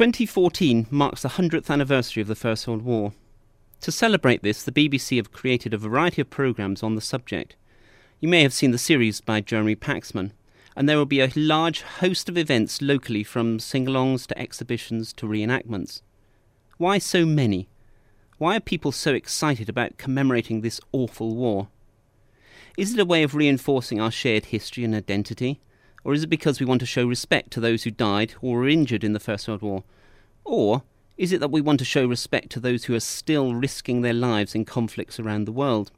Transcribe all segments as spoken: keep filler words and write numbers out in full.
twenty fourteen marks the one hundredth anniversary of the First World War. To celebrate this, the B B C have created a variety of programmes on the subject. You may have seen the series by Jeremy Paxman, and there will be a large host of events locally, from sing-alongs to exhibitions to reenactments. Why so many? Why are people so excited about commemorating this awful war? Is it a way of reinforcing our shared history and identity? Or is it because we want to show respect to those who died or were injured in the First World War? Or is it that we want to show respect to those who are still risking their lives in conflicts around the world?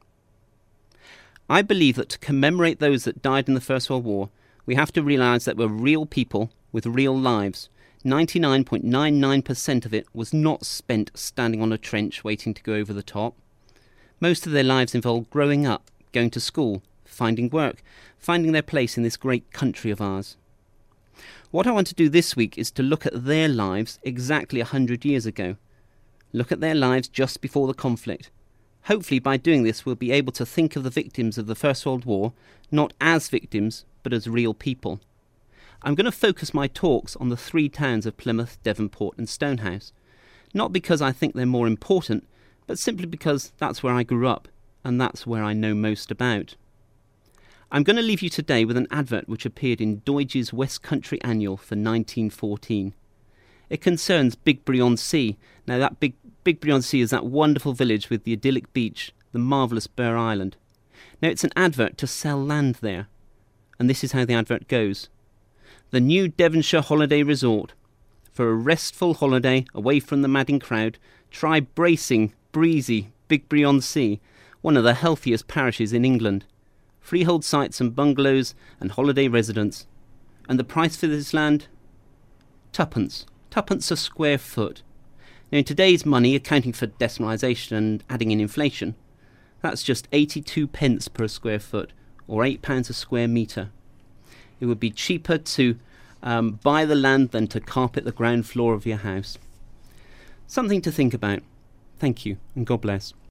I believe that to commemorate those that died in the First World War, we have to realise that we're real people with real lives. ninety-nine point nine nine percent of it was not spent standing on a trench waiting to go over the top. Most of their lives involved growing up, going to school, finding work, finding their place in this great country of ours. What I want to do this week is to look at their lives exactly one hundred years ago. Look at their lives just before the conflict. Hopefully by doing this we'll be able to think of the victims of the First World War not as victims but as real people. I'm going to focus my talks on the three towns of Plymouth, Devonport and Stonehouse. Not because I think they're more important, but simply because that's where I grew up and that's where I know most about. I'm going to leave you today with an advert which appeared in Deutsch's West Country Annual for nineteen fourteen. It concerns Big Brionsea. Now that Big, Big Brionsea is that wonderful village with the idyllic beach, the marvellous Burr Island. Now it's an advert to sell land there. And this is how the advert goes. The new Devonshire holiday resort. For a restful holiday away from the madding crowd, try bracing, breezy Big Brionsea, one of the healthiest parishes in England. Freehold sites and bungalows and holiday residents. And the price for this land? Tuppence. Tuppence a square foot. Now in today's money, accounting for decimalisation and adding in inflation, that's just eighty-two pence per square foot, or eight pounds a square metre. It would be cheaper to um, buy the land than to carpet the ground floor of your house. Something to think about. Thank you, and God bless.